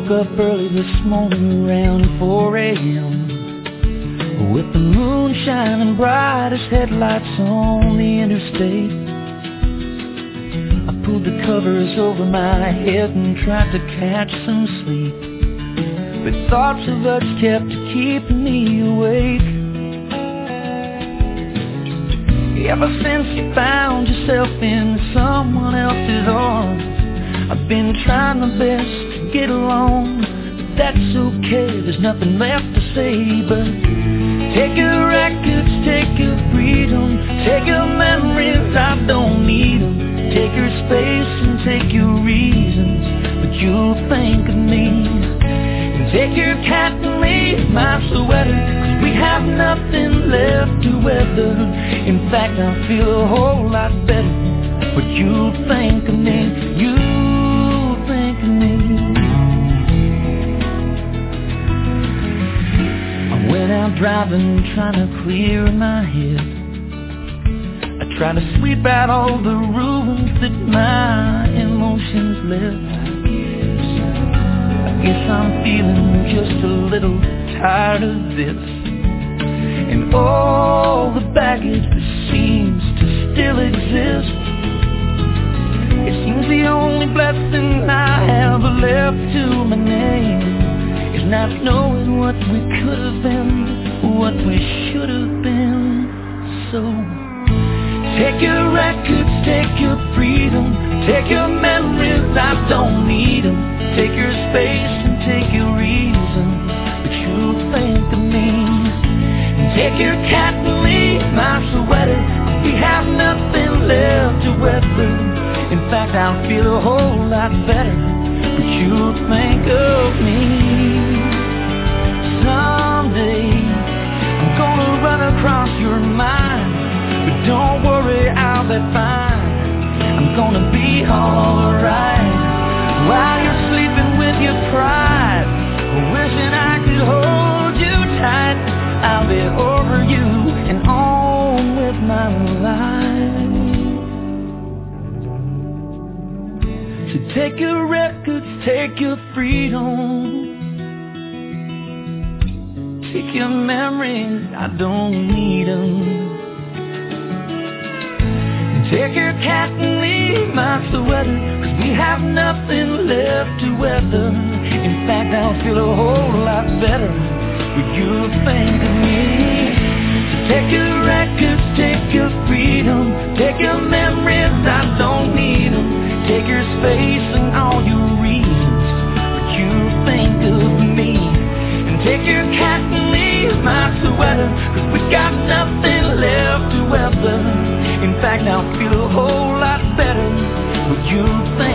woke up early this morning around 4 a.m. with the moon shining bright as headlights on the interstate. I pulled the covers over my head and tried to catch some sleep, but thoughts of us kept keeping me awake. Ever since you found yourself in someone else's arms, I've been trying my best to get along, but that's okay, there's nothing left to say but take your records, take your freedom, take your memories, I don't need them. Take your space and take your reasons, but you'll think of me. And take your cat and leave my sweater, 'cause we have nothing left to weather. In fact, I feel a whole lot better, but you'll think of me, you'll think of me. When I'm driving, trying to clear my head, I try to sweep out all the ruins that my emotions left. I guess I'm feeling just a little tired of this, and all the baggage that seems to still exist. It seems the only blessing I have left to my name is not knowing what we could have been, what we should have been. So take your records, take your freedom, take your memories, I don't need them. Take your space and take your reasons, but you'll think of me. And take your cat and leave my sweater, 'cause we have nothing left to weather. In fact, I'll feel a whole lot better, but you'll think of me. Someday I'm gonna run across your mind, but don't worry, I'll be fine. I'm gonna be alright. While you're sleeping with your pride, wishing I could hold you tight, I'll be over you and on with my life. So take your records, take your freedom, take your memories, I don't need them. Take your cat and leave my sweater, 'cause we have nothing left to weather. In fact, I'll feel a whole lot better, but you'll think of me. So take your records, take your freedom, take your memories, I don't need them. Take your space and all your reasons, but you'll think of me. And take your cat and leave my sweater, 'cause we got nothing left to weather. In fact, I'll feel a whole lot better, but you'll think